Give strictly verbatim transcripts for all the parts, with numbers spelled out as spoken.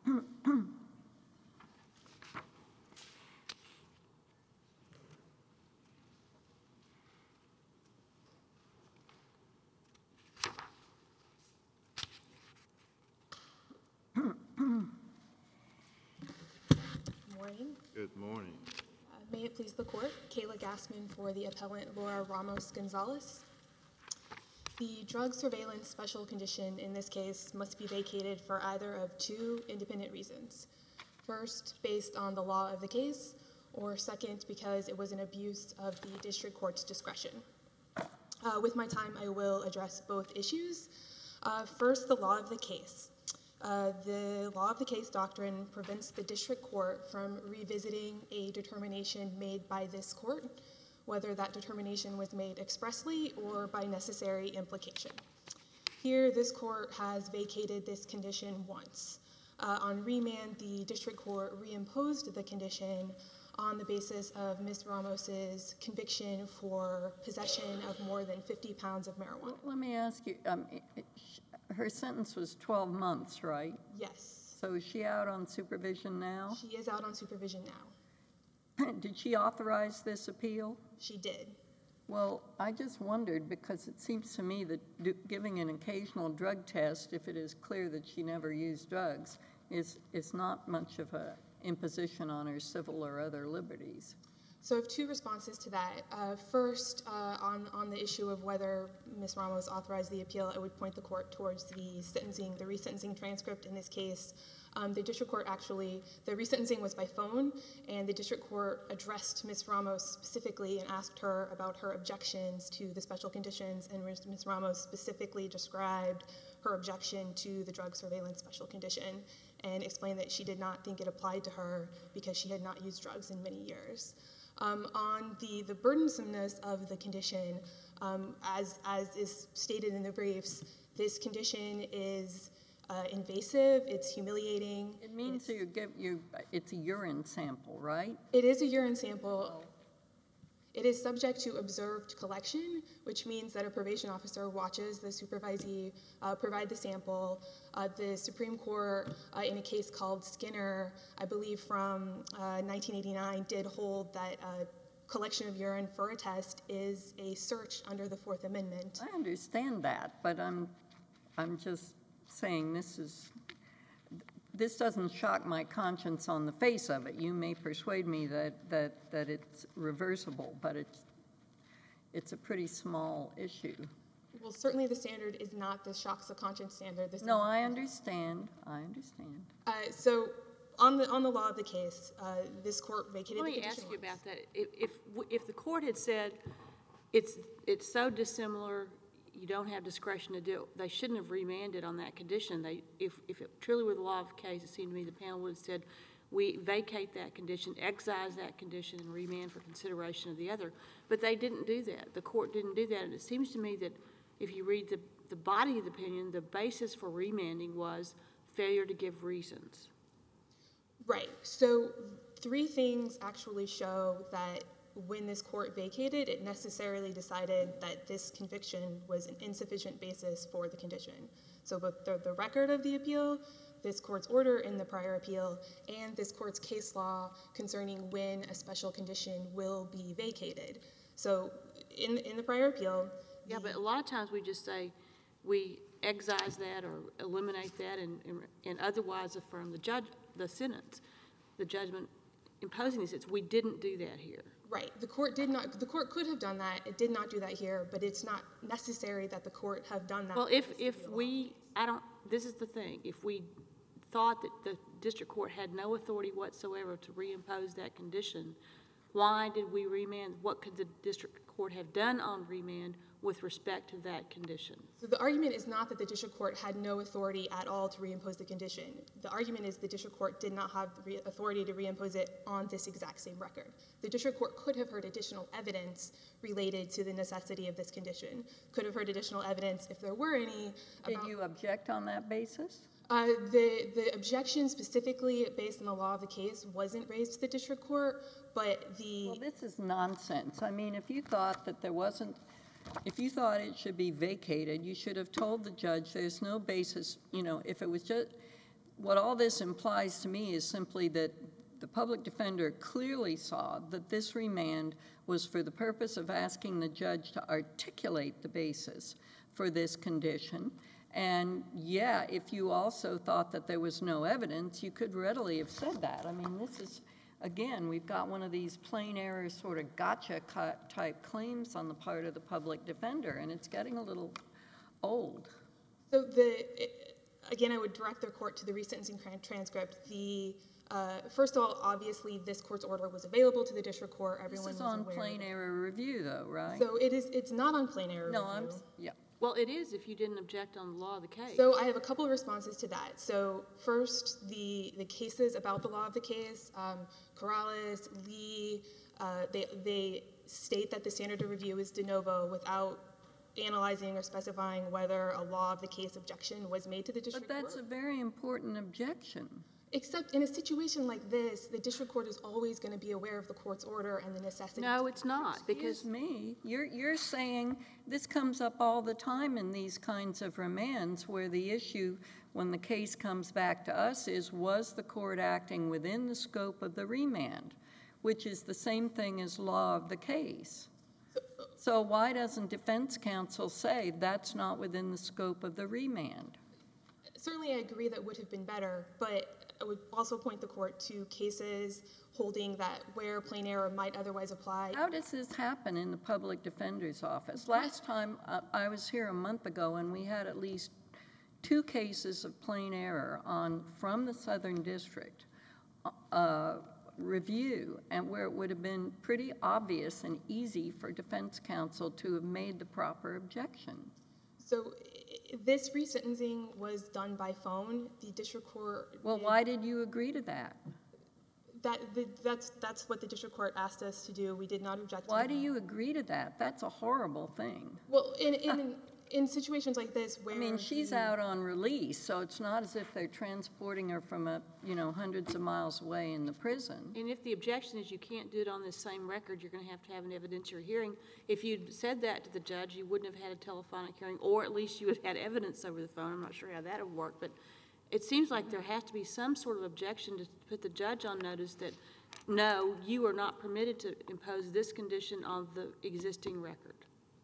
Morning. Good morning. Uh, may it please the court, Kayla Gassman for the appellant Laura Ramos-Gonzalez. The drug surveillance special condition in this case must be vacated for either of two independent reasons. First, based on the law of the case, or second, because it was an abuse of the district court's discretion. Uh, with my time, I will address both issues. Uh, first, the law of the case. Uh, the law of the case doctrine prevents the district court from revisiting a determination made by this court, whether that determination was made expressly or by necessary implication. Here, this court has vacated this condition once. Uh, on remand, the district court reimposed the condition on the basis of Miz Ramos's conviction for possession of more than fifty pounds of marijuana. Let me ask you, um, her sentence was twelve months, right? Yes. So is she out on supervision now? She is out on supervision now. Did she authorize this appeal? She did. Well, I just wondered, because it seems to me that do, giving an occasional drug test, if it is clear that she never used drugs, is, is not much of an imposition on her civil or other liberties. So I have two responses to that. Uh, first, uh, on, on the issue of whether Miz Ramos authorized the appeal, I would point the court towards the sentencing, the resentencing transcript in this case. Um, the district court actually, the resentencing was by phone, and the district court addressed Miz Ramos specifically and asked her about her objections to the special conditions, and Miz Ramos specifically described her objection to the drug surveillance special condition and explained that she did not think it applied to her because she had not used drugs in many years. Um, on the, the burdensomeness of the condition, um, as, as is stated in the briefs, this condition is uh, invasive, it's humiliating. It means you give you, it's a urine sample, right? It is a urine sample. It is subject to observed collection, which means that a probation officer watches the supervisee uh, provide the sample. Uh, the Supreme Court, uh, in a case called Skinner, I believe from uh, nineteen eighty-nine, did hold that uh, collection of urine for a test is a search under the Fourth Amendment. I understand that, but I'm, I'm just saying this is, this doesn't shock my conscience on the face of it. You may persuade me that, that, that it's reversible, but it's, it's a pretty small issue. Well, certainly the standard is not the shocks of conscience standard. This no, is, I understand. I understand. Uh, so on the, on the law of the case, uh, this court vacated Let the me condition ask you once. about that. If, if, if the court had said it's, it's so dissimilar, you don't have discretion to do it, they shouldn't have remanded on that condition. They, if, if it truly were the law of the case, it seemed to me the panel would have said, we vacate that condition, excise that condition, and remand for consideration of the other. But they didn't do that. The court didn't do that. And it seems to me that if you read the, the body of the opinion, the basis for remanding was failure to give reasons. Right. So three things actually show that when this court vacated, it necessarily decided that this conviction was an insufficient basis for the condition. So both the, the record of the appeal, this court's order in the prior appeal, and this court's case law concerning when a special condition will be vacated. So in, in the prior appeal... Yeah, but a lot of times we just say we excise that or eliminate that and, and, and otherwise affirm the judge, the sentence, the judgment imposing the sentence. We didn't do that here. Right. The court did not, the court could have done that. It did not do that here, but it's not necessary that the court have done that. Well, if, if we, I don't, this is the thing, if we thought that the district court had no authority whatsoever to reimpose that condition, why did we remand? What could the district court have done on remand with respect to that condition? So the argument is not that the district court had no authority at all to reimpose the condition. The argument is the district court did not have the authority to reimpose it on this exact same record. The district court could have heard additional evidence related to the necessity of this condition, could have heard additional evidence if there were any. Did you object on that basis? Uh, the, the objection specifically based on the law of the case wasn't raised to the district court, but the... Well, this is nonsense. I mean, if you thought that there wasn't, if you thought it should be vacated, you should have told the judge there's no basis, you know, if it was just, what all this implies to me is simply that the public defender clearly saw that this remand was for the purpose of asking the judge to articulate the basis for this condition. And yeah, if you also thought that there was no evidence, you could readily have said that. I mean, this is, again, we've got one of these plain error sort of gotcha type claims on the part of the public defender, and it's getting a little old. So the, again, I would direct the court to the resentencing transcript. The Uh, first of all, obviously, this court's order was available to the district court. Everyone This is was on aware plain of it. error review, though, right? So it is. It's not on plain error No, review. I'm, yeah. Well, it is if you didn't object on the law of the case. So I have a couple of responses to that. So first, the the cases about the law of the case, um, Corrales, Lee, uh, they they state that the standard of review is de novo without analyzing or specifying whether a law of the case objection was made to the district But that's court. a very important objection. Except in a situation like this, the district court is always going to be aware of the court's order and the necessity. No, it's not, because Excuse me, you're, you're saying this comes up all the time in these kinds of remands where the issue, when the case comes back to us, is was the court acting within the scope of the remand, which is the same thing as law of the case. So why doesn't defense counsel say that's not within the scope of the remand? Certainly, I agree that would have been better, but I would also point the court to cases holding that where plain error might otherwise apply. How does this happen in the public defender's office? Last time uh, I was here a month ago and we had at least two cases of plain error on from the Southern District uh, review, and where it would have been pretty obvious and easy for defense counsel to have made the proper objection. So i- this resentencing was done by phone. The district court. Well, did- why did you agree to that? That the, that's that's what the district court asked us to do. We did not object. Why to do that. you agree to that? That's a horrible thing. Well, in in in situations like this where I mean, she's the- out on release, so it's not as if they're transporting her from a, you know, hundreds of miles away in the prison. And if the objection is you can't do it on this same record, you're going to have to have an evidentiary hearing. If you'd said that to the judge, you wouldn't have had a telephonic hearing, or at least you would have had evidence over the phone. I'm not sure how that would work, but it seems like there has to be some sort of objection to put the judge on notice that, no, you are not permitted to impose this condition on the existing record.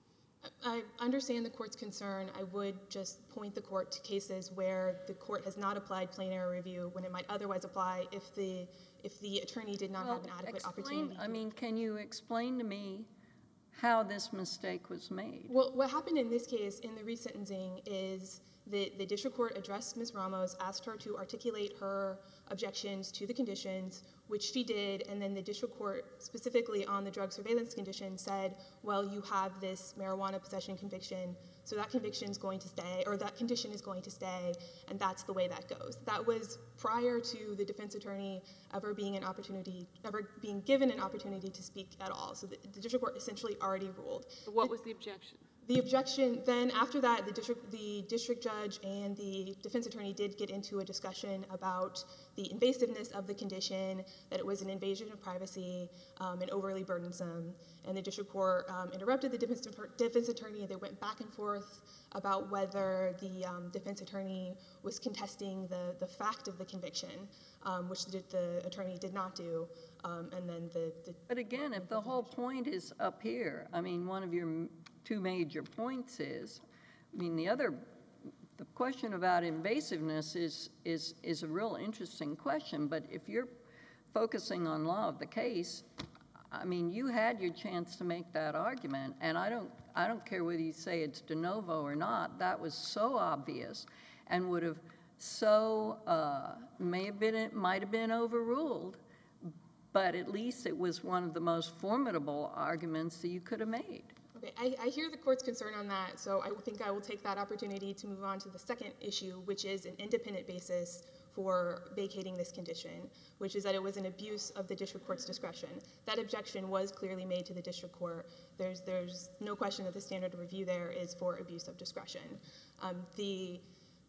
I understand the court's concern. I would just point the court to cases where the court has not applied plain error review when it might otherwise apply if the if the attorney did not have an adequate explain, opportunity. I to- mean, can you explain to me how this mistake was made? Well, what happened in this case in the resentencing is the, the district court addressed Miz Ramos, asked her to articulate her objections to the conditions, which she did, and then the district court, specifically on the drug surveillance condition, said, well, you have this marijuana possession conviction, so that conviction is going to stay, or that condition is going to stay, and that's the way that goes. That was prior to the defense attorney ever being an opportunity, ever being given an opportunity to speak at all. So the, the district court essentially already ruled. But what was the objection? The objection, then after that, the district, the district judge and the defense attorney did get into a discussion about the invasiveness of the condition, that it was an invasion of privacy um, and overly burdensome. And the district court um, interrupted the defense, defense attorney. They went back and forth about whether the um, defense attorney was contesting the, the fact of the conviction, um, which the, the attorney did not do. Um, and then the, the But again, if the whole point is up here, I mean, one of your m- two major points is, I mean, the other, the question about invasiveness is, is, is a real interesting question, but if you're focusing on law of the case, I mean, you had your chance to make that argument, and I don't, I don't care whether you say it's de novo or not, that was so obvious and would have so, uh, may have been, it might have been overruled, but at least it was one of the most formidable arguments that you could have made. Okay, I, I hear the court's concern on that, so I think I will take that opportunity to move on to the second issue, which is an independent basis for vacating this condition, which is that it was an abuse of the district court's discretion. That objection was clearly made to the district court. There's, there's no question that the standard of review there is for abuse of discretion. Um, the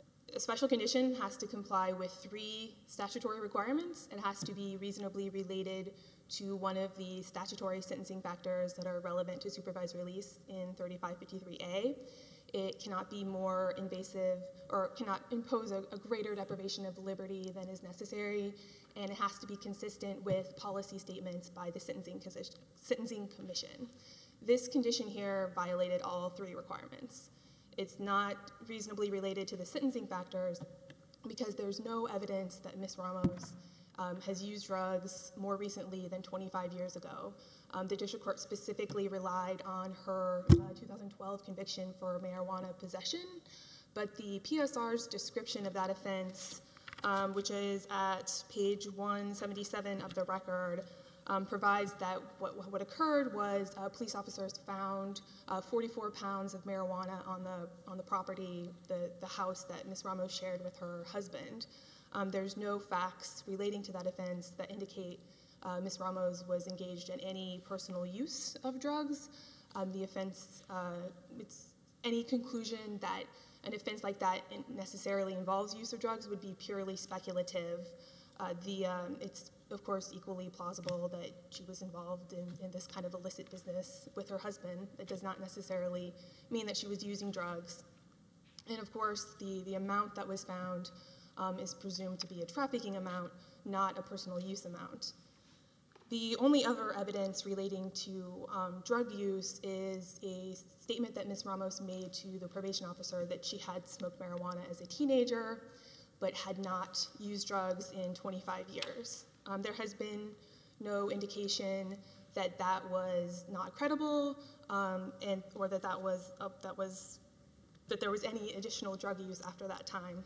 A special condition has to comply with three statutory requirements. It has to be reasonably related to one of the statutory sentencing factors that are relevant to supervised release in thirty-five fifty-three A. it cannot be more invasive or cannot impose a, a greater deprivation of liberty than is necessary, and it has to be consistent with policy statements by the Sentencing, sentencing Commission. This condition here violated all three requirements. It's not reasonably related to the sentencing factors because there's no evidence that Miz Ramos um, has used drugs more recently than twenty-five years ago. Um, the district court specifically relied on her uh, two thousand twelve conviction for marijuana possession, but the P S R's description of that offense, um, which is at page one seventy-seven of the record, um, provides that what, what occurred was uh, police officers found uh, forty-four pounds of marijuana on the on the property, the, the house that Miz Ramos shared with her husband. Um, there's no facts relating to that offense that indicate uh, Miz Ramos was engaged in any personal use of drugs. Um, the offense, uh, it's any conclusion that an offense like that necessarily involves use of drugs would be purely speculative. Uh, the, um, it's, of course, equally plausible that she was involved in, in this kind of illicit business with her husband. It does not necessarily mean that she was using drugs. And of course, the, the amount that was found um, is presumed to be a trafficking amount, not a personal use amount. The only other evidence relating to um, drug use is a statement that Miz Ramos made to the probation officer that she had smoked marijuana as a teenager, but had not used drugs in twenty-five years. Um, there has been no indication that that was not credible, um, and or that that was uh, that was that there was any additional drug use after that time.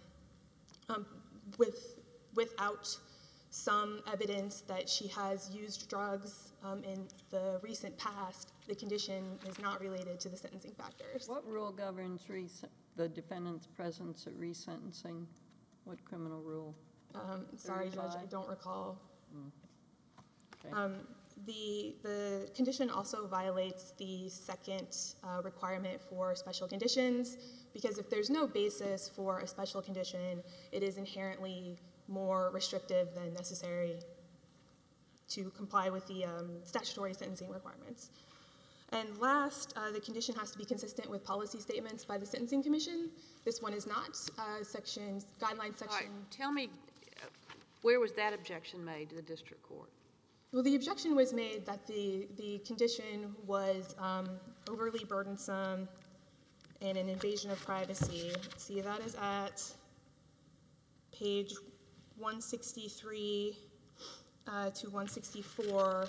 Um, with without some evidence that she has used drugs um, in the recent past, the condition is not related to the sentencing factors. What rule governs rec- the defendant's presence at resentencing? What criminal rule? Um, sorry, Judge, I don't recall. Mm. Okay. Um, the, the condition also violates the second uh, requirement for special conditions, because if there's no basis for a special condition, it is inherently more restrictive than necessary to comply with the um, statutory sentencing requirements. And last, uh, the condition has to be consistent with policy statements by the Sentencing Commission. This one is not. Uh, section, guideline section. All right, tell me, uh, where was that objection made to the district court? Well, the objection was made that the, the condition was um, overly burdensome and an invasion of privacy. Let's see, that is at page one sixty-three uh, to one sixty-four.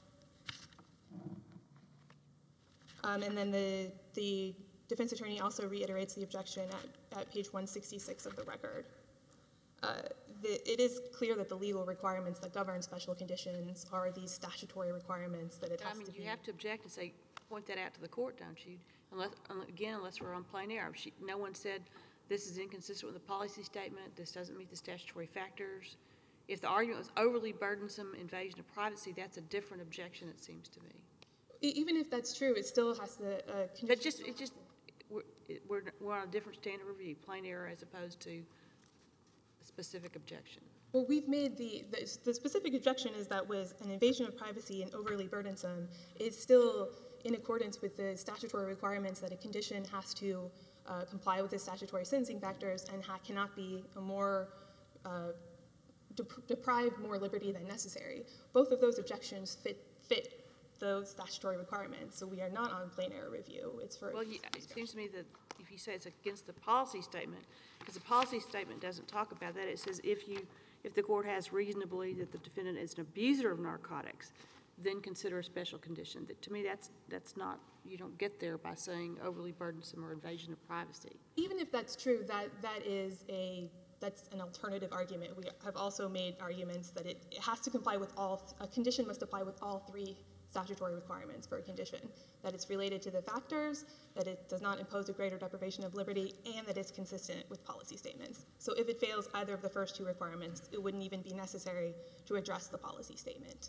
Um, and then the, the defense attorney also reiterates the objection at, at page one sixty-six of the record. Uh, the, it is clear that the legal requirements that govern special conditions are these statutory requirements that it has I mean, to be. you have to object and say, point that out to the court, don't you? Unless, again, unless we're on plain error. She, no one said this is inconsistent with the policy statement, this doesn't meet the statutory factors. If the argument was overly burdensome, invasion of privacy, that's a different objection, it seems to me. Even if that's true, it still has to. Uh, But just, it just, we're, it, we're, we're on a different standard review, plain error as opposed to a specific objection. Well, we've made the, the the specific objection is that was an invasion of privacy and overly burdensome. It's still in accordance with the statutory requirements that a condition has to uh, comply with the statutory sentencing factors and ha cannot be a more uh, dep deprive more liberty than necessary. Both of those objections fit fit those statutory requirements, so we are not on plain error review. It's for. Well, you, it seems to me that if you say it's against the policy statement, because the policy statement doesn't talk about that, it says if you, if the court has reason to believe that the defendant is an abuser of narcotics, then consider a special condition. That, to me, that's that's not, you don't get there by saying overly burdensome or invasion of privacy. Even if that's true, that that is a that's an alternative argument. We have also made arguments that it, it has to comply with all, a condition must apply with all three statutory requirements for a condition, that it's related to the factors, that it does not impose a greater deprivation of liberty, and that it's consistent with policy statements. So if it fails either of the first two requirements, it wouldn't even be necessary to address the policy statement.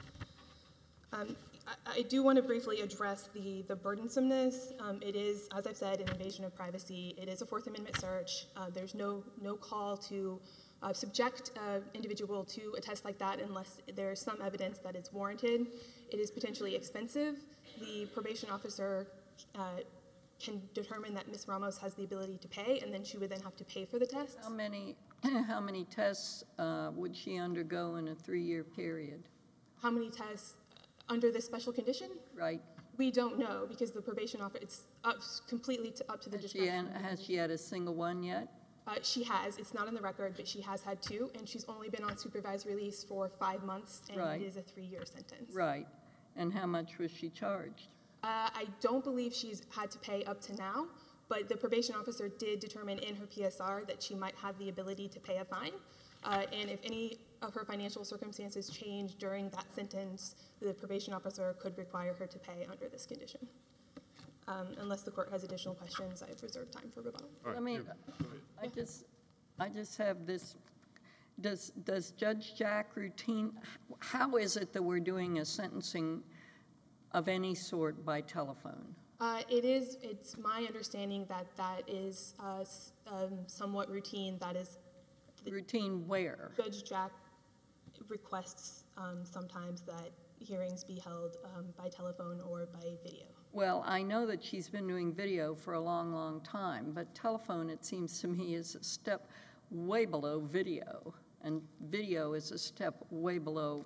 Um, I, I do want to briefly address the, the burdensomeness. Um, it is, as I've said, an invasion of privacy. It is a Fourth Amendment search. Uh, there's no, no call to uh, subject an individual to a test like that unless there's some evidence that it's warranted. It is potentially expensive. The probation officer uh, can determine that Miz Ramos has the ability to pay, and then she would then have to pay for the tests. How many, how many tests uh, would she undergo in a three-year period? How many tests under this special condition? Right? We don't know because the probation officer, it's up, completely to, up to the Has she, discretion. had- has she had a single one yet? Uh, she has. It's not in the record, but she has had two, and she's only been on supervised release for five months, and Right. it is a three-year sentence. Right. And how much was she charged? Uh, I don't believe she's had to pay up to now, but the probation officer did determine in her P S R that she might have the ability to pay a fine, uh, and if any of her financial circumstances change during that sentence, the probation officer could require her to pay under this condition. Um, unless the court has additional questions, I've reserved time for rebuttal. All right, I mean, yeah, go ahead. I just, I just have this, does, does Judge Jack routine, how is it that we're doing a sentencing of any sort by telephone? Uh, it is, it's my understanding that that is uh, s- um, somewhat routine. That is, Routine where? Judge Jack requests um, sometimes that hearings be held um, by telephone or by video. Well, I know that she's been doing video for a long, long time, but telephone, it seems to me, is a step way below video, and video is a step way below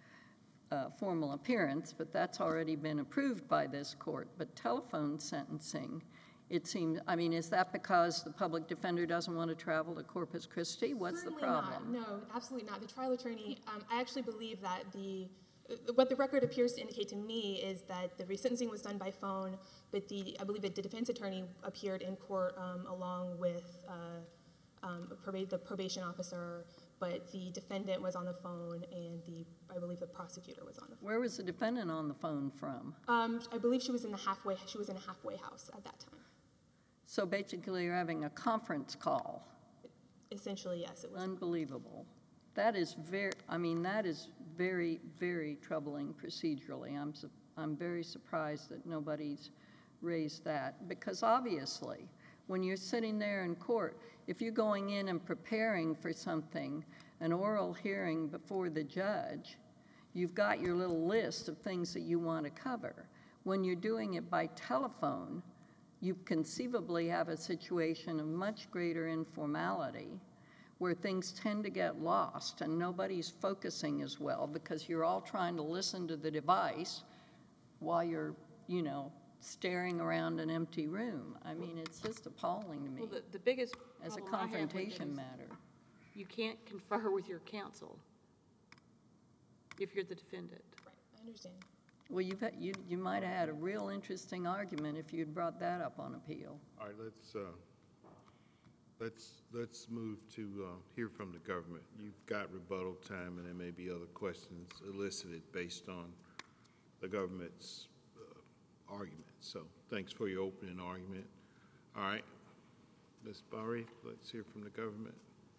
uh, formal appearance, but that's already been approved by this court. But telephone sentencing, it seems, I mean, is that because the public defender doesn't want to travel to Corpus Christi? What's Certainly the problem? Not. No, absolutely not. The trial attorney, um, I actually believe that the, uh, what the record appears to indicate to me is that the resentencing was done by phone, but the, I believe that the defense attorney appeared in court um, along with uh, um, proba- the probation officer, but the defendant was on the phone and the, I believe the prosecutor was on the phone. Where was the defendant on the phone from? Um, I believe she was in the halfway, she was in a halfway house at that time. So basically, you're having a conference call. Essentially, yes, it was. Unbelievable. That is very, I mean, that is very, very troubling procedurally. I'm, su- I'm very surprised that nobody's raised that, because obviously, when you're sitting there in court, if you're going in and preparing for something, an oral hearing before the judge, you've got your little list of things that you want to cover. When you're doing it by telephone, you conceivably have a situation of much greater informality where things tend to get lost and nobody's focusing as well because you're all trying to listen to the device while you're, you know, staring around an empty room. I mean, it's just appalling to me Well, the, the biggest as a problem I have with it confrontation is matter. you can't confer with your counsel if you're the defendant. Right, I understand. Well, you've had, you, you might have had a real interesting argument if you'd brought that up on appeal. All right, let's, uh, let's, let's move to uh, hear from the government. You've got rebuttal time, and there may be other questions elicited based on the government's uh, argument. So thanks for your opening argument. All right, Miz Barry, let's hear from the government.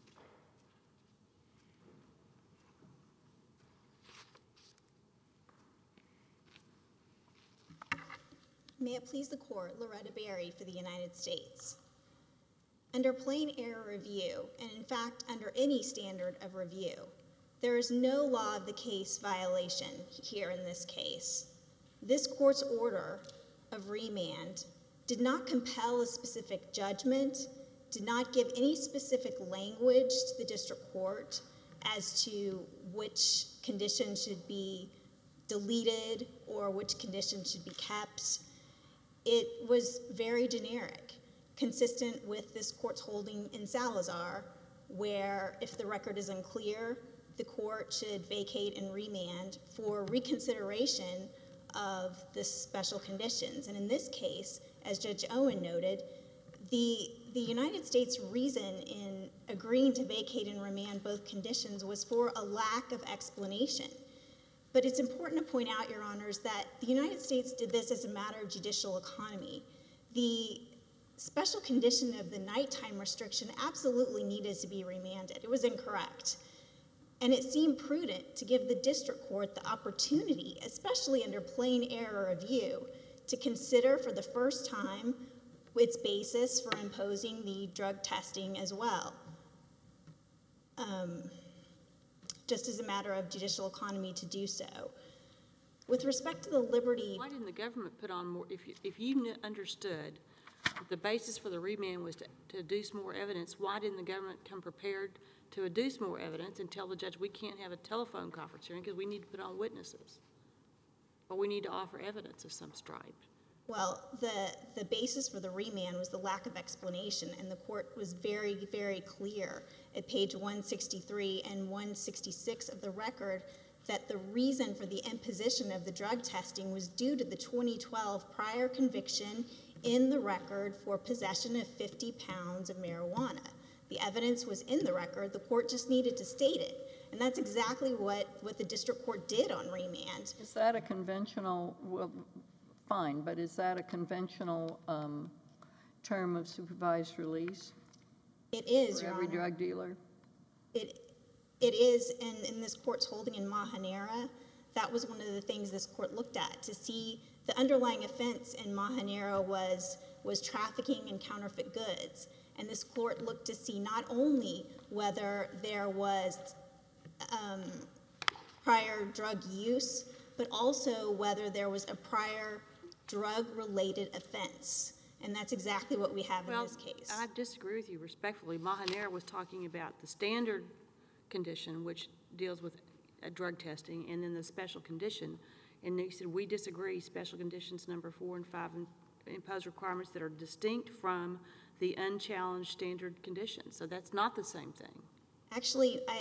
May it please the court, Loretta Berry for the United States. Under plain error review, and in fact under any standard of review, there is no law of the case violation here in this case. This court's order of remand did not compel a specific judgment, did not give any specific language to the district court as to which conditions should be deleted or which conditions should be kept. It was very generic, consistent with this court's holding in Salazar, where if the record is unclear, the court should vacate and remand for reconsideration of the special conditions. And in this case, as Judge Owen noted, the, the United States' reason in agreeing to vacate and remand both conditions was for a lack of explanation. But it's important to point out, Your Honors, that the United States did this as a matter of judicial economy. The special condition of the nighttime restriction absolutely needed to be remanded. It was incorrect. And it seemed prudent to give the district court the opportunity, especially under plain error review, to consider for the first time its basis for imposing the drug testing as well. Um, just as a matter of judicial economy to do so. With respect to the liberty... Why didn't the government put on more, if you, if you kn- understood If the basis for the remand was to, to adduce more evidence, why didn't the government come prepared to adduce more evidence and tell the judge we can't have a telephone conference hearing because we need to put on witnesses? Or we need to offer evidence of some stripe? Well, the, the basis for the remand was the lack of explanation, and the court was very, very clear at page one sixty-three and one sixty-six of the record that the reason for the imposition of the drug testing was due to the twenty twelve prior conviction in the record for possession of fifty pounds of marijuana. The evidence was in the record, the court just needed to state it. And that's exactly what, what the district court did on remand. Is that a conventional, well, fine, but is that a conventional um, term of supervised release It is, for Your every Honor. drug dealer? It, it is, and in this court's holding in Mahanera, that was one of the things this court looked at to see the underlying offense in Mahanera was, was trafficking in counterfeit goods. And this court looked to see not only whether there was um, prior drug use, but also whether there was a prior drug-related offense. And that's exactly what we have Well, in this case. I disagree with you respectfully. Mahanera was talking about the standard condition, which deals with uh, drug testing, and then the special condition. And they said, we disagree. Special conditions number four and five in- impose requirements that are distinct from the unchallenged standard condition. So that's not the same thing. Actually, I,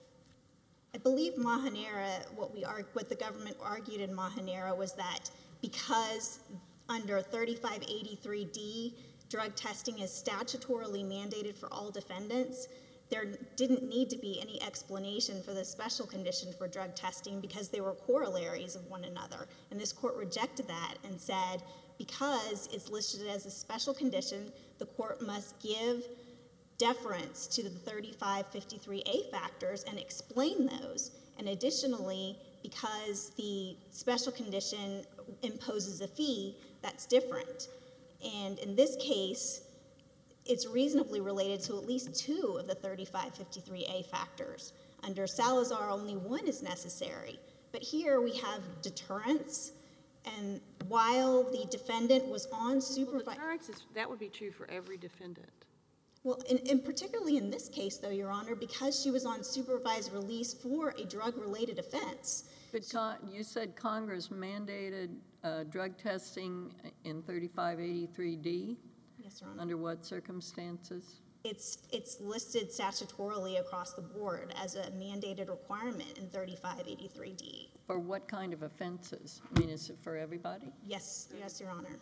I believe Mahanera, what we are, what the government argued in Mahanera was that because under thirty-five eighty-three D, drug testing is statutorily mandated for all defendants, there didn't need to be any explanation for the special condition for drug testing because they were corollaries of one another. And this court rejected that and said, because it's listed as a special condition, the court must give deference to the thirty-five fifty-three A factors and explain those. And additionally, because the special condition imposes a fee, that's different. And in this case, it's reasonably related to at least two of the thirty-five fifty-three A factors. Under Salazar, only one is necessary. But here we have deterrence, and while the defendant was on Well, supervised... deterrence is, that would be true for every defendant. Well, and, and particularly in this case, though, Your Honor, because she was on supervised release for a drug-related offense. But Con- you said Congress mandated uh, drug testing in thirty-five eighty-three D? Yes, Your Honor. Under what circumstances? It's, it's listed statutorily across the board as a mandated requirement in thirty-five eighty-three D. For what kind of offenses? I mean, is it for everybody? Yes, yes, Your Honor.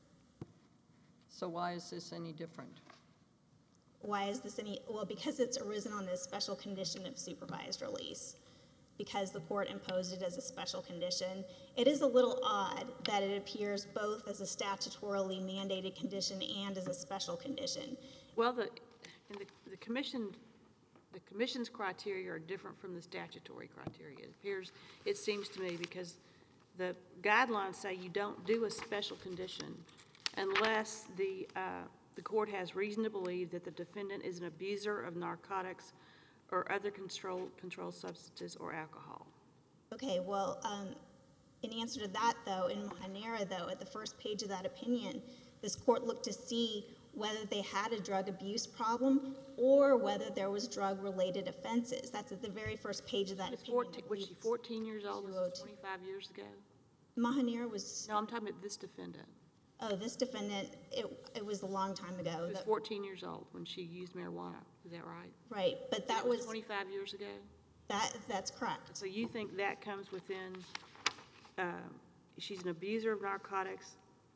So why is this any different? Why is this any, well, because it's arisen on this special condition of supervised release. Because the court imposed it as a special condition. It is a little odd that it appears both as a statutorily mandated condition and as a special condition. Well, the, and the, the commission, the commission's criteria are different from the statutory criteria. It appears, it seems to me, because the guidelines say you don't do a special condition unless the, uh, the court has reason to believe that the defendant is an abuser of narcotics or other control, controlled substances or alcohol. Okay, well, um, in answer to that, though, in Mahanera, though, at the first page of that opinion, this court looked to see whether they had a drug abuse problem or whether there was drug-related offenses. That's at the very first page of that Was opinion. fourteen, I was believe she it's fourteen years old? Was two oh this two. twenty-five years ago? Mahanera was, No, I'm talking about this defendant. oh, this defendant, it, it was a long time ago. She was That- fourteen years old when she used marijuana. Is that right? Right, but that was, twenty-five years ago? that, that's correct. So you think that comes within, uh, she's an abuser of narcotics?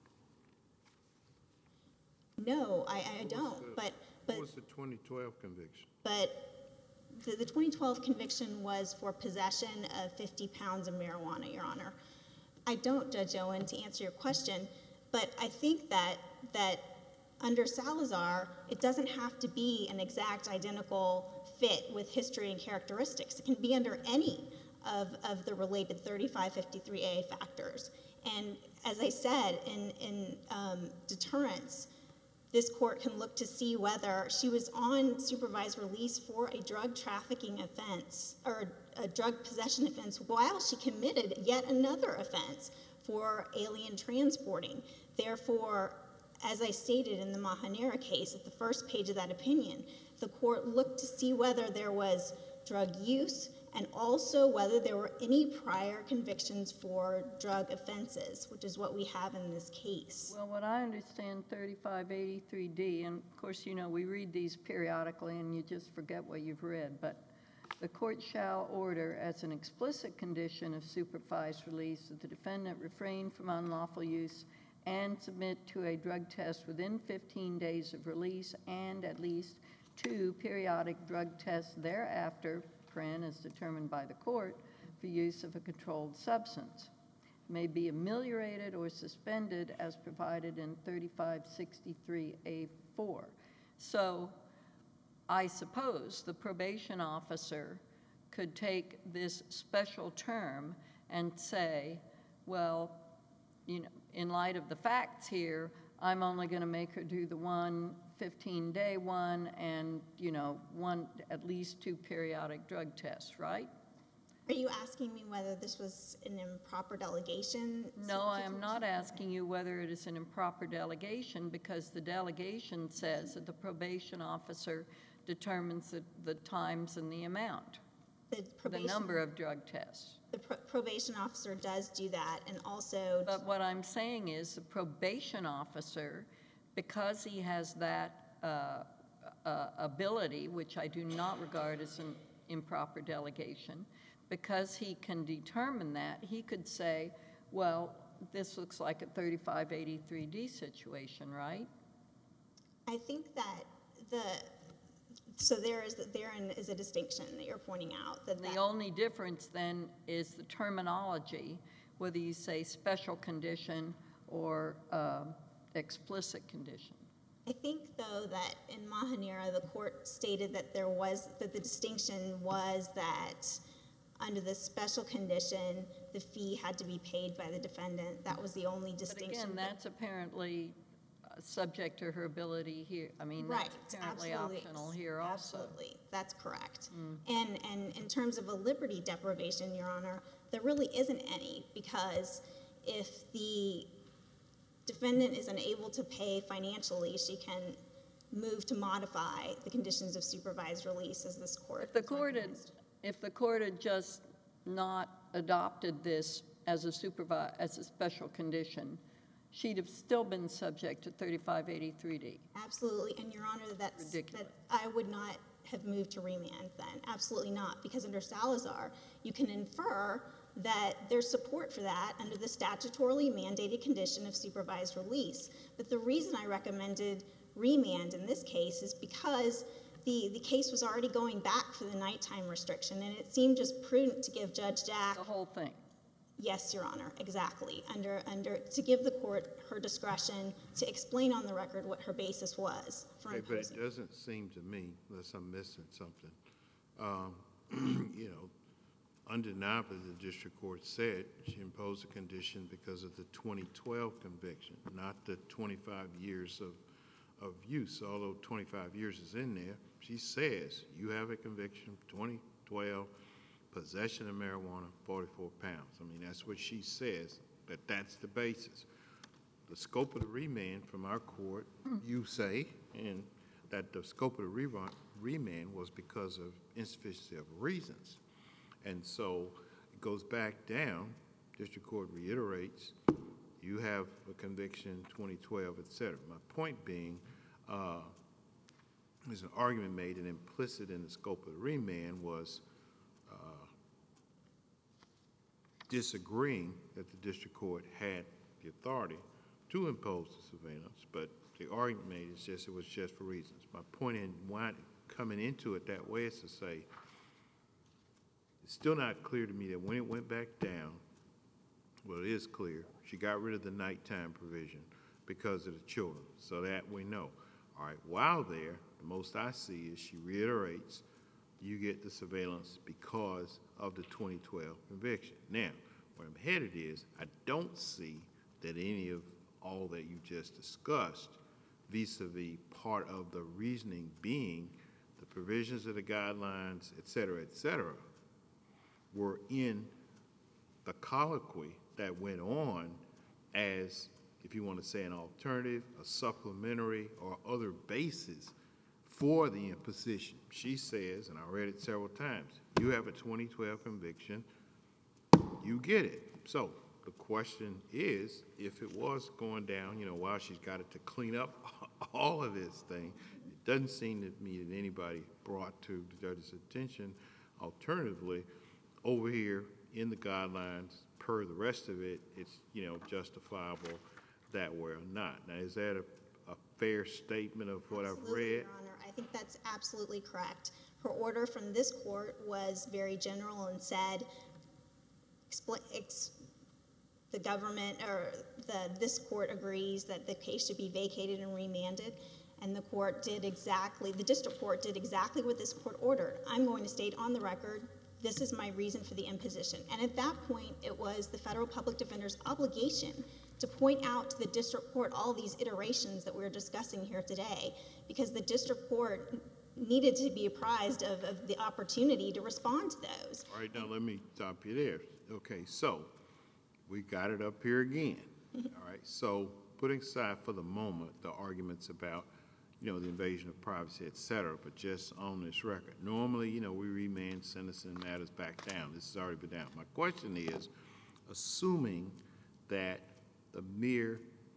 No, I, I don't, but, but, What was the twenty twelve conviction? but the, the twenty twelve conviction was for possession of fifty pounds of marijuana, Your Honor. I don't, Judge Owen, to answer your question, but I think that, that under Salazar, it doesn't have to be an exact identical fit with history and characteristics. It can be under any of, of the related thirty-five fifty-three A factors. And as I said, in, in um, deterrence, this court can look to see whether she was on supervised release for a drug trafficking offense or a drug possession offense while she committed yet another offense for alien transporting. Therefore, as I stated in the Mahanera case, at the first page of that opinion, the court looked to see whether there was drug use and also whether there were any prior convictions for drug offenses, which is what we have in this case. Well, what I understand thirty-five eighty-three D, and of course, you know, we read these periodically and you just forget what you've read, but the court shall order as an explicit condition of supervised release that the defendant refrain from unlawful use and submit to a drug test within fifteen days of release and at least two periodic drug tests thereafter, paren as determined by the court, for use of a controlled substance. May be ameliorated or suspended as provided in thirty-five sixty-three A four. So I suppose the probation officer could take this special term and say, well, you know, in light of the facts here, I'm only going to make her do the one fifteen-day one and, you know, one, at least two periodic drug tests, right? Are you asking me whether this was an improper delegation? No, I am not asking you whether it is an improper delegation, because the delegation says that the probation officer determines the, the times and the amount, The, the probation, number of drug tests. the pr- probation officer does do that, and also But what I'm saying is the probation officer, because he has that uh, uh, ability, which I do not regard as an improper delegation, because he can determine that, he could say, well, this looks like a thirty-five eighty-three D situation, right? I think that the so there is therein is a distinction that you're pointing out. That, The that only difference then is the terminology, whether you say special condition or uh, explicit condition. I think, though, that in Mahanera, the court stated that there was that the distinction was that under the special condition, the fee had to be paid by the defendant. That was the only But distinction. again, that's apparently uh, subject to her ability here. I mean, Right, that's apparently absolutely. optional here also. Absolutely, that's correct. And and in terms of a liberty deprivation, Your Honor, there really isn't any, because if the defendant is unable to pay financially, she can move to modify the conditions of supervised release, as this court. If the has court had, recognized. if the court had just not adopted this as a supervi, as a special condition, she'd have still been subject to thirty-five eighty-three D. Absolutely, and Your Honor, that's, Ridiculous. that I would not have moved to remand then, absolutely not, because under Salazar, you can infer that there's support for that under the statutorily mandated condition of supervised release. But the reason I recommended remand in this case is because the, the case was already going back for the nighttime restriction, and it seemed just prudent to give Judge Jack. The whole thing. Yes, Your Honor, exactly. Under, under, to give the court her discretion to explain on the record what her basis was for Okay, but imposing. it doesn't seem to me, unless I'm missing something, um, you know, undeniably, the district court said she imposed a condition because of the twenty twelve conviction, not the twenty-five years of, of use. Although twenty-five years is in there, she says, you have a conviction, twenty twelve, possession of marijuana, forty-four pounds. I mean, that's what she says, that that's the basis. The scope of the remand from our court, you say, and that the scope of the remand, remand was because of insufficiency of reasons. And so it goes back down, district court reiterates, you have a conviction, twenty twelve, et cetera. My point being, uh, there's an argument made and implicit in the scope of the remand was uh, disagreeing that the district court had the authority to impose the surveillance, but the argument made is just it was just for reasons. My point in why coming into it that way is to say, it's still not clear to me that when it went back down, well, it is clear, she got rid of the nighttime provision because of the children, so that we know. All right, while there, the most I see is she reiterates, you get the surveillance because of the twenty twelve conviction. Now, where I'm headed is, I don't see that any of all that you just discussed, vis-a-vis part of the reasoning being the provisions of the guidelines, et cetera, et cetera, were in the colloquy that went on as if you want to say an alternative, a supplementary, or other basis for the imposition. She says, and I read it several times, you have a twenty twelve conviction, you get it. So the question is, if it was going down, you know, while she's got it to clean up all of this thing, it doesn't seem to me that anybody brought to the judge's attention. Alternatively, over here in the guidelines, per the rest of it, it's, you know, justifiable that way or not. Now, is that a, a fair statement of what Absolutely, I've read? Your Honor, I think that's absolutely correct. Her order from this court was very general and said, expl ex the government or the this court agrees that the case should be vacated and remanded, and the court did exactly, the district court did exactly what this court ordered. I'm going to state on the record, this is my reason for the imposition. And at that point, it was the federal public defender's obligation to point out to the district court all these iterations that we're discussing here today, because the district court needed to be apprised of, of the opportunity to respond to those. All right, now let me stop you there. Okay, so we got it up here again. All right, so putting aside for the moment the arguments about, you know, the invasion of privacy, et cetera, but just on this record. Normally, you know, we remand sentencing matters back down. This has already been down. My question is, assuming that the mere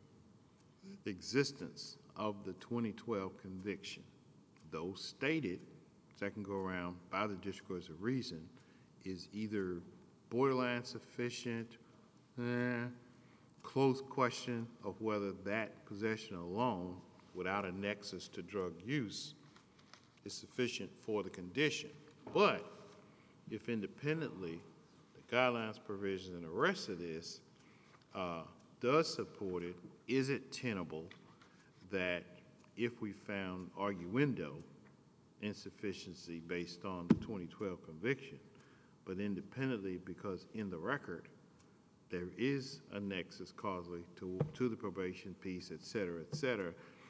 existence of the twenty twelve conviction, though stated, second go around by the district court as a reason, is either borderline sufficient, eh, close question of whether that possession alone, without a nexus to drug use, is sufficient for the condition. But if independently the guidelines, provisions, and the rest of this uh, does support it, is it tenable that if we found arguendo insufficiency based on the twenty twelve conviction, but independently because in the record there is a nexus causally to, to the probation piece, et cetera, et cetera,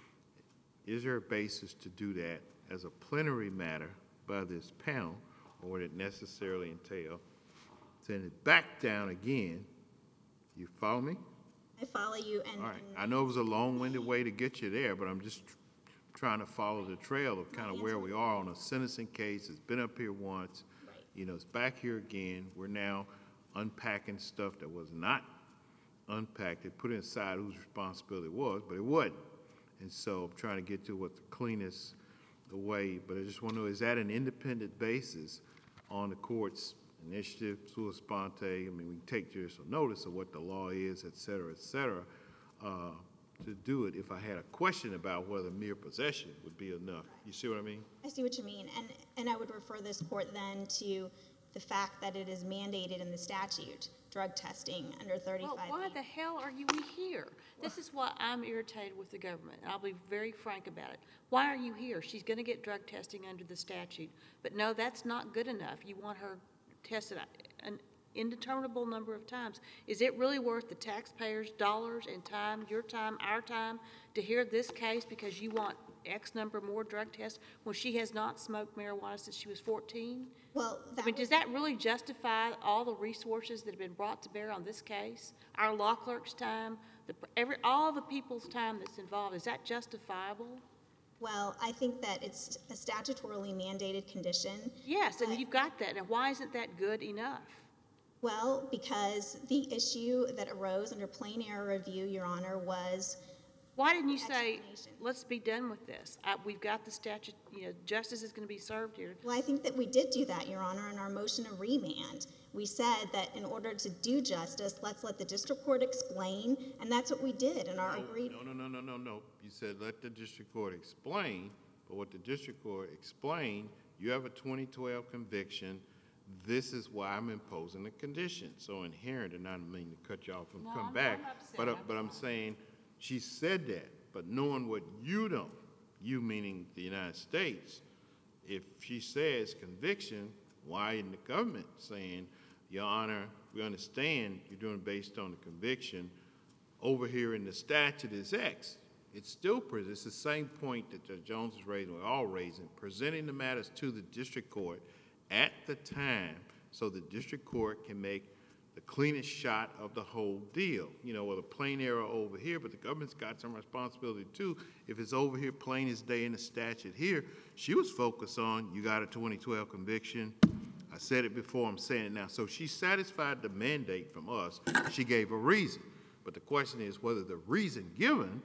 is there a basis to do that as a plenary matter by this panel, or would it necessarily entail sending it back down again? You follow me? I follow you, and, All right. and I know it was a long-winded way to get you there, but I'm just tr trying to follow the trail of kind of where we are on a sentencing case. It's been up here once. Right. You know, it's back here again. We're now unpacking stuff that was not unpacked. They put it aside whose responsibility it was, but it wasn't. And so I'm trying to get to what the cleanest way, but I just want to know, is that an independent basis on the court's initiative, sua sponte? I mean, we can take judicial notice of what the law is, et cetera, et cetera, uh, to do it if I had a question about whether mere possession would be enough. You see what I mean? I see what you mean, and, and I would refer this court then to the fact that it is mandated in the statute, drug testing under thirty-five B. Well, why the hell are you here? This is why I'm irritated with the government. I'll be very frank about it. Why are you here? She's going to get drug testing under the statute. But no, that's not good enough. You want her tested an indeterminable number of times. Is it really worth the taxpayers' dollars and time, your time, our time, to hear this case because you want X number more drug tests when she has not smoked marijuana since she was fourteen? Well, that I mean, was- does that really justify all the resources that have been brought to bear on this case? Our law clerk's time, the, every, all the people's time that's involved, is that justifiable? Well, I think that it's a statutorily mandated condition. Yes, and But- you've got that. And why isn't that good enough? Well, because the issue that arose under plain error review, Your Honor, was Why didn't you say, Explanation. let's be done with this? I, we've got the statute, you know, justice is going to be served here. Well, I think that we did do that, Your Honor, in our motion of remand. We said that in order to do justice, let's let the district court explain, and that's what we did in our No, agreed. No, no, no, no, no, no. You said let the district court explain, but what the district court explained, you have a twenty twelve conviction. This is why I'm imposing the condition. So inherent, and I don't mean to cut you off and No, come I'm- back, I'm upset. but, uh, I'm but I'm saying she said that, but knowing what you know, you meaning the United States, if she says conviction, why isn't the government saying, Your Honor, we understand you're doing it based on the conviction. Over here in the statute is X. It's still, pres- it's the same point that Judge Jones is raising, we're all raising, presenting the matters to the district court at the time so the district court can make the cleanest shot of the whole deal. You know, with a plain error over here, but the government's got some responsibility too. If it's over here, plain as day in the statute here, she was focused on, you got a twenty twelve conviction. I said it before, I'm saying it now. So she satisfied the mandate from us. She gave a reason. But the question is whether the reason given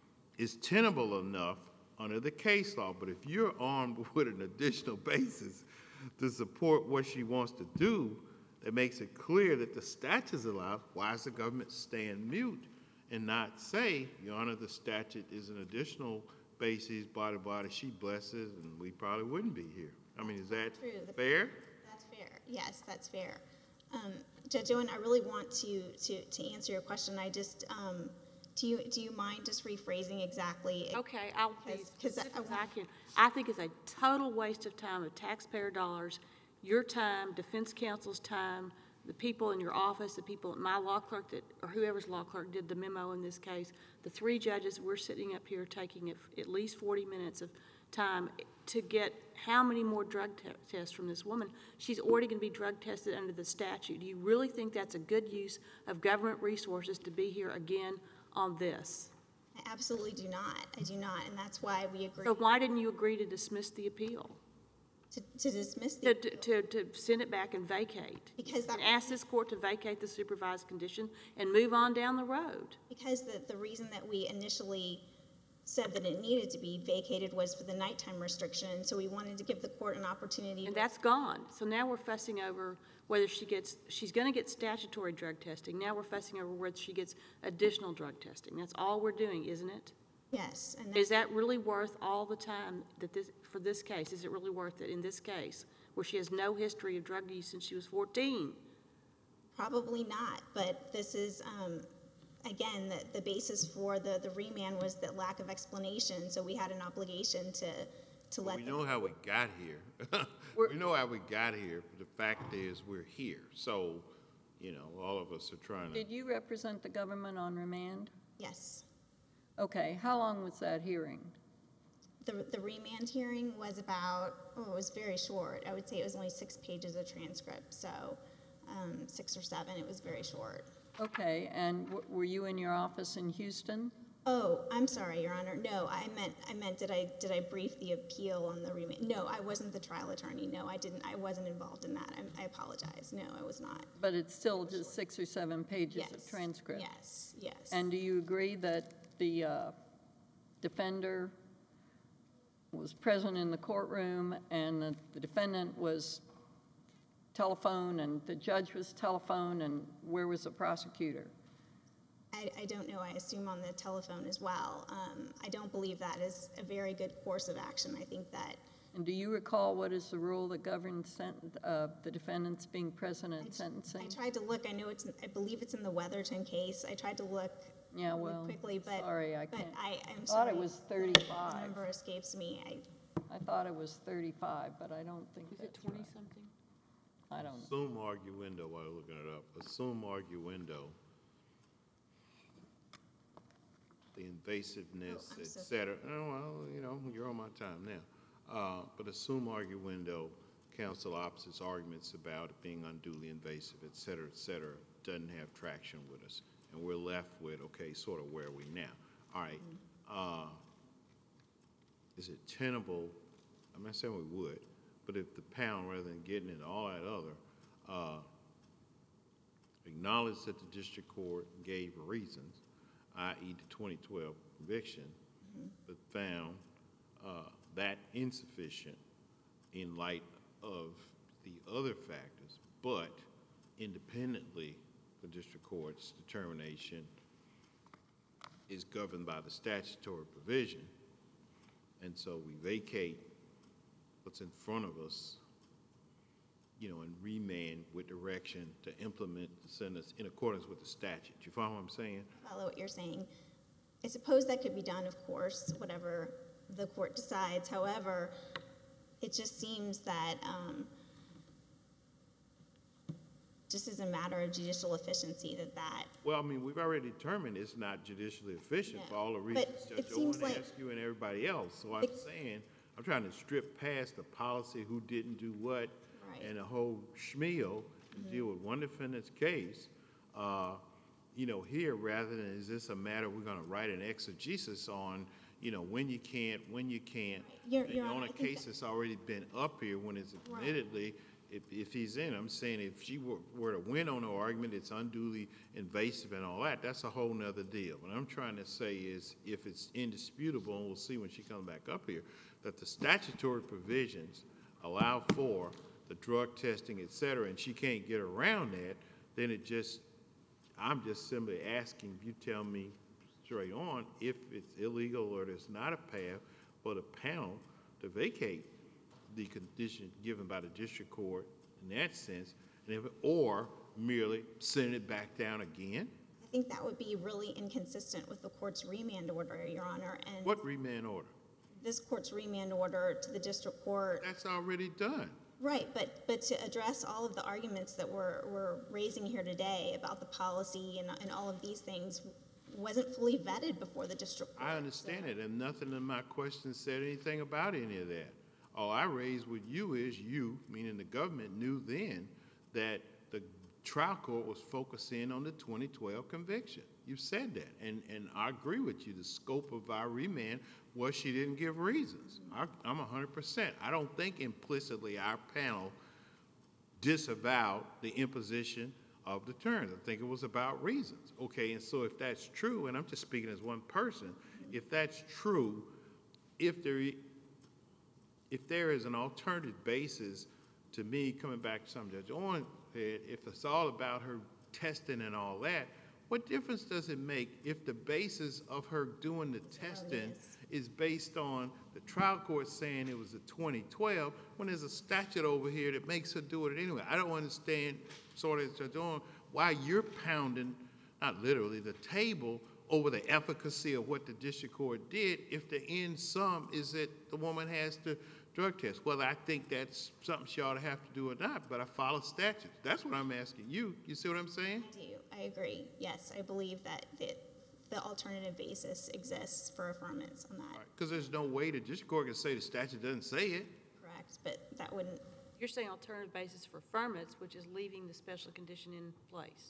is tenable enough under the case law. But if you're armed with an additional basis to support what she wants to do, that makes it clear that the statutes allow, why is the government staying mute and not say, Your Honor, the statute is an additional basis, body, body, she blesses, and we probably wouldn't be here. I mean, is that True. The- fair? That's fair. Yes, that's fair. Um, Judge Owen, I really want to, to, to answer your question. I just, um, do you, do you mind just rephrasing exactly? Okay, I'll be Because- as 'cause I- specific as I can. I think it's a total waste of time of taxpayer dollars, your time, defense counsel's time, the people in your office, the people, my law clerk that, or whoever's law clerk did the memo in this case, the three judges, we're sitting up here taking at, at least forty minutes of time to get how many more drug te- tests from this woman? She's already going to be drug tested under the statute. Do you really think that's a good use of government resources to be here again on this? I absolutely do not. I do not, and that's why we agree So why didn't you agree to dismiss the appeal? to, to dismiss the To, to, to send it back and vacate? Because that- And ask this court to vacate the supervised condition and move on down the road? because the, the reason that we initially said that it needed to be vacated was for the nighttime restriction, so we wanted to give the court an opportunity. And to- that's gone. So now we're fussing over whether she gets, she's gonna get statutory drug testing. Now we're fussing over whether she gets additional drug testing. That's all we're doing, isn't it? Yes, and Is that's, that really worth all the time that this, for this case? Is it really worth it in this case, where she has no history of drug use since she was fourteen? probably not, but this is, um, again, the, the basis for the, the remand was that lack of explanation, so we had an obligation to, to let We them. know how we got here. We're- We know how we got here, but the fact is we're here. So, you know, all of us are trying to, Did you represent the government on remand? Yes. Okay, how long was that hearing? The, the remand hearing was about, oh, it was very short. I would say it was only six pages of transcript, so um, six or seven, it was very short. Okay, and w- were you in your office in Houston? Oh, I'm sorry, Your Honor. No, I meant, I meant, did I, did I brief the appeal on the remand? No, I wasn't the trial attorney. No, I didn't, I wasn't involved in that. I, I apologize. No, I was not. But it's still just six or seven pages Yes. of transcript? Yes, yes. And do you agree that the uh, defender was present in the courtroom and that the defendant was telephone and the judge was telephone, and where was the prosecutor? I, I don't know. I assume on the telephone as well. Um, I don't believe that is a very good course of action. I think that And do you recall what is the rule that governs sent, uh, the defendants being present at I sentencing? tried to look. I know it's, I believe it's in the Weatherton case. I tried to look Yeah, really well, quickly, but, sorry, I but can't. I, I'm Thought sorry. it was The thirty-five. number escapes me. I, I thought it was thirty-five, but I don't think Is it that's twenty right. something? I don't know. assume arguendo while looking it up. Assume arguendo. The invasiveness, Oh, I'm et so cetera. Oh, well, you know, you're on my time now. Uh, but assume arguendo, counsel opposite's arguments about it being unduly invasive, et cetera, et cetera, doesn't have traction with us. And we're left with, okay, sort of where are we now? All right. Uh, is it tenable? I'm not saying we would, but if the pound, rather than getting into all that other, uh, acknowledge that the district court gave reasons, that is the twenty twelve conviction, but found uh, that insufficient in light of the other factors, but independently, the district court's determination is governed by the statutory provision, and so we vacate what's in front of us, you know, and remand with direction to implement the sentence in accordance with the statute. You follow what I'm saying? follow what you're saying. I suppose that could be done, of course, whatever the court decides. However, it just seems that um, just as a matter of judicial efficiency that that, Well, I mean, we've already determined it's not judicially efficient for Yeah. all the But reasons it Judge seems Owen like- asked you and everybody else. So I'm It- saying, I'm trying to strip past the policy, who didn't do what, Right. and the whole schmeal, to deal with one defendant's case, uh, you know, here, rather than is this a matter we're gonna write an exegesis on, you know, when you can't, when you can't. You're- you're On right. a I think case that- that's already been up here, when it's Right. admittedly, if, if he's in, I'm saying if she were, were to win on her argument, it's unduly invasive and all that, that's a whole nother deal. What I'm trying to say is, if it's indisputable, and we'll see when she comes back up here, that the statutory provisions allow for the drug testing, et cetera, and she can't get around that, then it just, I'm just simply asking, you tell me straight on, if it's illegal or there's not a path for the panel to vacate the condition given by the district court in that sense, and if, or merely send it back down again? I think that would be really inconsistent with the court's remand order, Your Honor, and What remand order? this court's remand order to the district court. That's already done. Right, but, but to address all of the arguments that we're, we're raising here today about the policy and, and all of these things wasn't fully vetted before the district court. I understand it, and nothing in my question said anything about any of that. All I raised with you is you, meaning the government, knew then that the trial court was focusing on the twenty twelve conviction. You said that, and, and I agree with you. The scope of our remand was she didn't give reasons. I, I'm one hundred percent. I don't think implicitly our panel disavowed the imposition of the terms. I think it was about reasons. Okay, and so if that's true, and I'm just speaking as one person, if that's true, if there, if there is an alternative basis to me coming back to something Judge Owen said, if it's all about her testing and all that, what difference does it make if the basis of her doing the testing is based on the trial court saying it was a twenty twelve, when there's a statute over here that makes her do it anyway? I don't understand, sort of, Judge Owen, why you're pounding, not literally, the table over the efficacy of what the district court did if the end sum is that the woman has to drug test. Whether I think that's something she ought to have to do or not, but I follow statutes. That's what I'm asking you. You see what I'm saying? I do, I agree. Yes, I believe that the, the alternative basis exists for affirmance on that. Because there's no way the district court can say the statute doesn't say it. Correct, but that wouldn't, You're saying alternative basis for affirmance, which is leaving the special condition in place.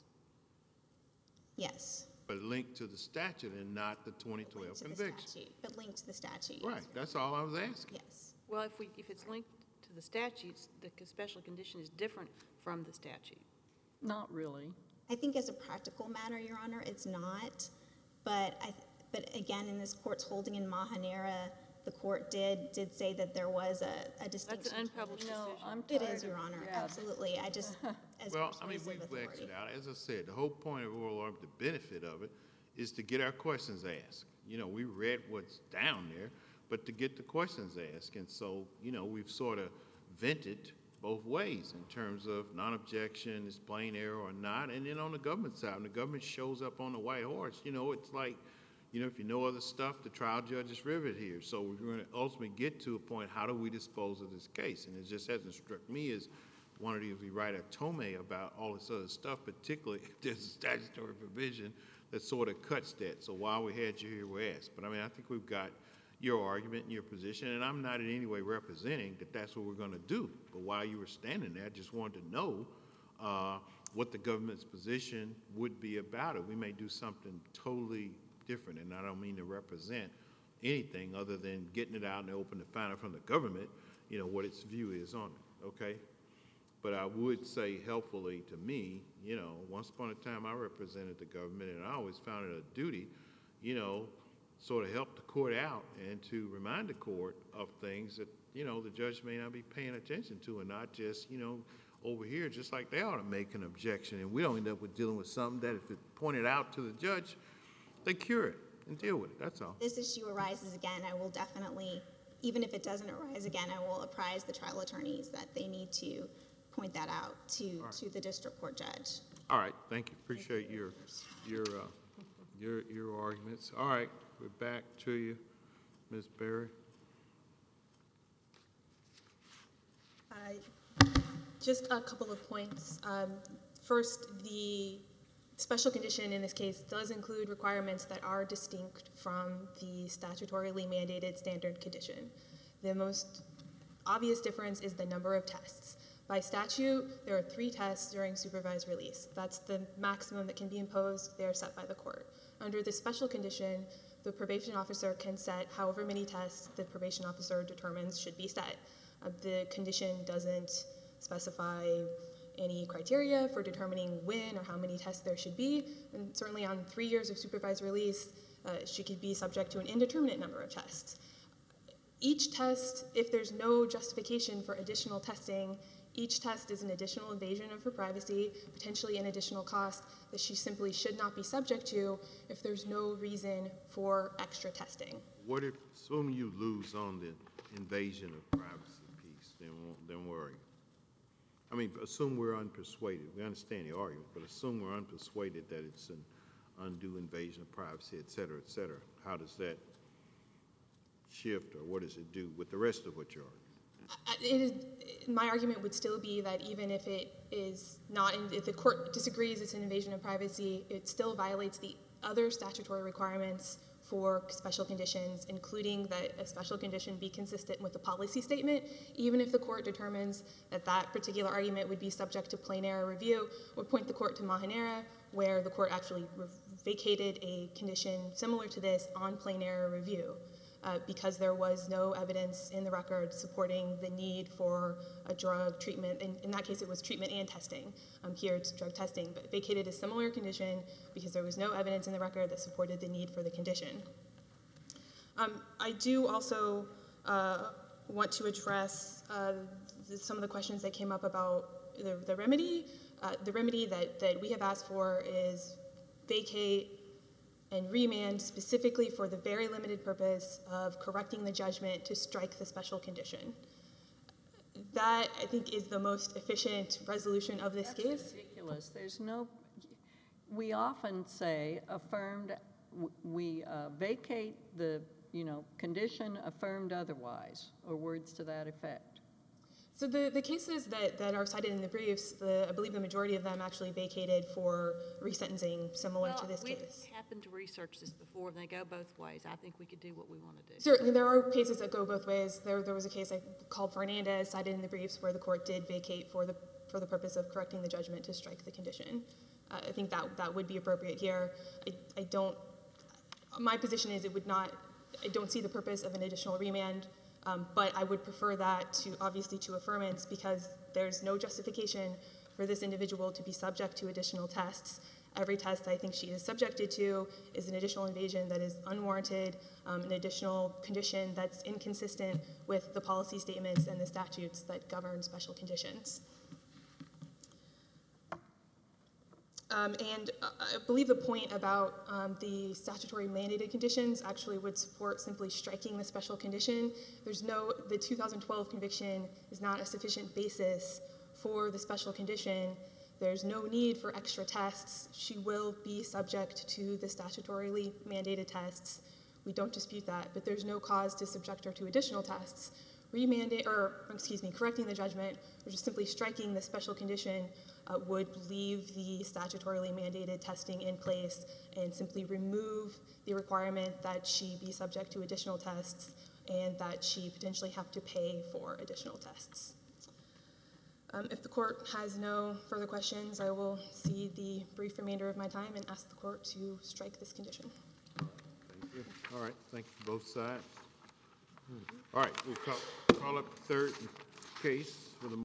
yes. But linked to the statute and not the twenty twelve Linked to the conviction. statute, but linked to the statute, yes. Right, that's all I was asking. Yes. Well, if we, if it's linked to the statutes, the c- special condition is different from the statute. Not really. I think as a practical matter, Your Honor, it's not. But I, but again, in this court's holding in Mahanera, the court did, did say that there was a, a distinction. That's an unpublished No, decision. I'm It tired is, of- Your Honor, yeah, absolutely. I just, as Well, I mean, persuasive we've flexed authority. it out. As I said, the whole point of oral argument, the benefit of it, is to get our questions asked. You know, we read what's down there, but to get the questions asked. And so, you know, we've sort of vented both ways in terms of non-objection, is plain error or not. And then on the government side, when the government shows up on the white horse, you know, it's like, you know, if you know other stuff, the trial judge is riveted here. So we're going to ultimately get to a point, how do we dispose of this case? And it just hasn't struck me as one of these, we write a tome about all this other stuff, particularly if there's a statutory provision that sort of cuts that. So while we had you here, we asked. But I mean, I think we've got your argument and your position, and I'm not in any way representing that that's what we're going to do. But while you were standing there, I just wanted to know uh, what the government's position would be about it. We may do something totally different, and I don't mean to represent anything other than getting it out in the open to find out from the government, you know, what its view is on it, okay? But I would say helpfully to me, you know, once upon a time I represented the government, and I always found it a duty, you know, sort of help the court out and to remind the court of things that, you know, the judge may not be paying attention to, and not just, you know, over here, just like they ought to make an objection. And we don't end up with dealing with something that if it's pointed out to the judge, they cure it and deal with it. That's all. This issue arises again, I will definitely, even if it doesn't arise again, I will apprise the trial attorneys that they need to point that out to, right. to the district court judge. All right, thank you. Appreciate your, your, uh, your, your arguments. All right, we're back to you, Miz Berry. Uh, Just a couple of points. Um, First, the special condition in this case does include requirements that are distinct from the statutorily mandated standard condition. The most obvious difference is the number of tests. By statute, there are three tests during supervised release. That's the maximum that can be imposed. They are set by the court. Under the special condition, the probation officer can set however many tests the probation officer determines should be set. Uh, the condition doesn't specify any criteria for determining when or how many tests there should be, and certainly on three years of supervised release, uh, she could be subject to an indeterminate number of tests. Each test, if there's no justification for additional testing, each test is an additional invasion of her privacy, potentially an additional cost that she simply should not be subject to if there's no reason for extra testing. What if, assume you lose on the invasion of privacy piece, then, won't- then worry. I mean, assume we're unpersuaded. We understand the argument, but assume we're unpersuaded that it's an undue invasion of privacy, et cetera, et cetera. How does that shift, or what does it do with the rest of what you're arguing? It is, my argument would still be that even if it is not, in, if the court disagrees it's an invasion of privacy, it still violates the other statutory requirements for special conditions, including that a special condition be consistent with the policy statement. Even if the court determines that that particular argument would be subject to plain error review, would point the court to Mahanera, where the court actually vacated a condition similar to this on plain error review. Uh, because there was no evidence in the record supporting the need for a drug treatment. In, in that case, it was treatment and testing. Um, here, it's drug testing, but vacated a similar condition because there was no evidence in the record that supported the need for the condition. Um, I do also uh, want to address uh, the, some of the questions that came up about the, the remedy. Uh, the remedy that, that we have asked for is vacate and remand specifically for the very limited purpose of correcting the judgment to strike the special condition. That, I think, is the most efficient resolution of this That's case. ridiculous. There's no, we often say affirmed, w- we uh, vacate the, you know, condition affirmed otherwise, or words to that effect. So the, the cases that, that are cited in the briefs, the, I believe the majority of them actually vacated for resentencing similar to this we've case. happened to research this before, and they go both ways. I think we could do what we want to do. Certainly, there are cases that go both ways. There, there was a case I called Fernandez, cited in the briefs, where the court did vacate for the for the purpose of correcting the judgment to strike the condition. Uh, I think that that would be appropriate here. I, I don't. My position is it would not. I don't see the purpose of an additional remand, um, but I would prefer that to obviously to affirmance because there's no justification for this individual to be subject to additional tests. Every test I think she is subjected to is an additional invasion that is unwarranted, um, an additional condition that's inconsistent with the policy statements and the statutes that govern special conditions. Um, and uh, I believe the point about um, the statutory mandated conditions actually would support simply striking the special condition. There's no, the two thousand twelve conviction is not a sufficient basis for the special condition. There's no need for extra tests. She will be subject to the statutorily mandated tests. We don't dispute that, but there's no cause to subject her to additional tests. Remanding, or excuse me, correcting the judgment, or just simply striking the special condition uh, would leave the statutorily mandated testing in place and simply remove the requirement that she be subject to additional tests and that she potentially have to pay for additional tests. Um, if the court has no further questions, I will cede the brief remainder of my time and ask the court to strike this condition. Thank you. All right, thank you for both sides. All right, we'll call, call up the third case for the